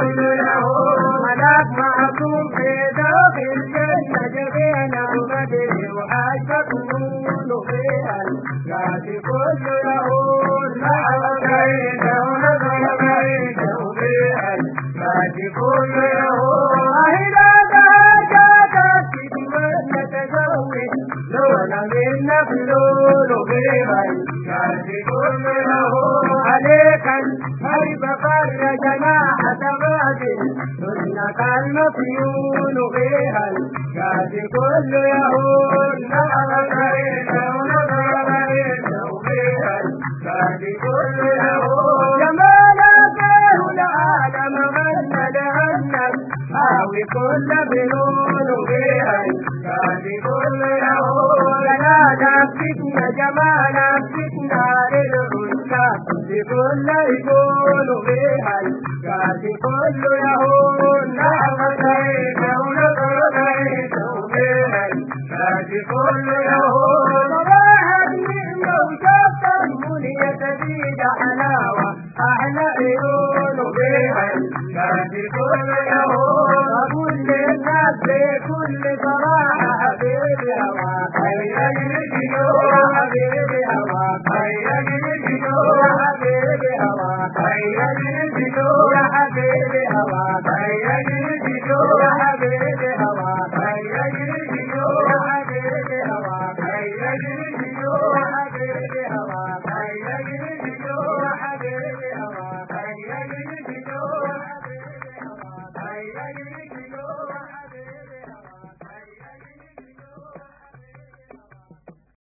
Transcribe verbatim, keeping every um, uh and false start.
كله يهون ملاك معصوم في داخل الجنة جبينا وبدر وحاجة نقول فيها القاسي كله يهون لحظة بعيدة ونظرة بعيدة وفيها القاسي كله يهون أهلا بهجاتك تتمنى تزود لو أنا منا فلول وفيها القاسي كله يهون عليك الهيبة فرج جناحة غادر سنة المفيون وفيها القاسي كله يهون نظرة بعيدة ونظرة بعيدة وفيها القاسي كله يهون جمالك العالم غنى لأنك هاوي كل بنون وفيها القاسي كله يهون جلالك فتنة جمالك فتنة للعشاق بكل يكون وفيها القاسي كله يهون لحظة بعيدة ونظرة بعيدة وفيها القاسي كله يهون صباحك نعمة وشفت المنية تزيد حلاوة أحلى عيون وفيها القاسي كله يهون أقول للناس بكل صراحة حبيبي هواك هيا نجيو حبيبي هواك هيا نجيو حبيبي هواك هيا نجيو يا حبيبي هواك